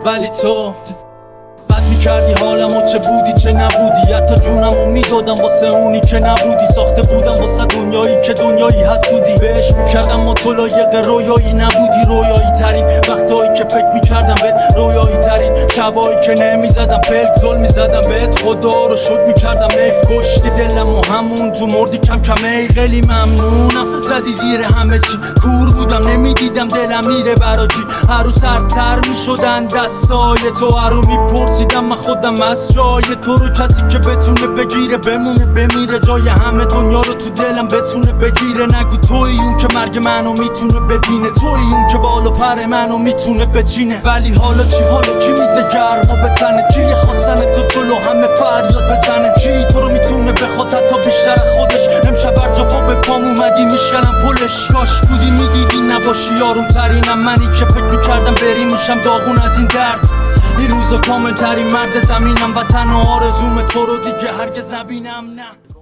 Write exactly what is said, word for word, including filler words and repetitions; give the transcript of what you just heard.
ولی تو بد میکردی حالمو، چه بودی چه نبودی، حتی جونمو میدادم واسه اونی که نبودی. ساخته بودم واسه دنیایی که دنیایی حسودی، بهش میکردم متلایق رویایی نبودی. رویایی ترین وقتایی که فکر میکردم بهت، رویایی ترین شبایی که نمیزدم پلک زل میزدم بهت. خدا رو شکر میکردم حیف کشتی دلم و همون تو مردی کم کم. ای خیلی ممنونم زدی زیر همه چی، کور بودم نمیدیدم دلم میره براجی. هر روز سرتر میشدن دستای تو، هر رو میپرسیدم من خودم از جای تو رو. کسی که بتونه بگیره بمونه بمیره، جای همه دنیا رو تو دلم بتونه بگیره. نگو توی اون که مرگ منو میتونه ببینه، توی اون که بالا پر منو میتونه بچینه. ولی حالا چی، حالا کی میده گرما به تنه، کی خواستن تو جلو همه فریاد بزنه، کی تو رو میتونه بخواد حتی بیشتر خودش. امشب بر جا پا به پام اومدی میشکنم پلش، کاش بودی میدیدی نباشی آروم ترینم. منی که فکر میکردم بری میشم داغون از این درد. این روزا کامل ترین مرد زمینم و تنها آرزوم تو رو دیگه هرگز نبینم. نه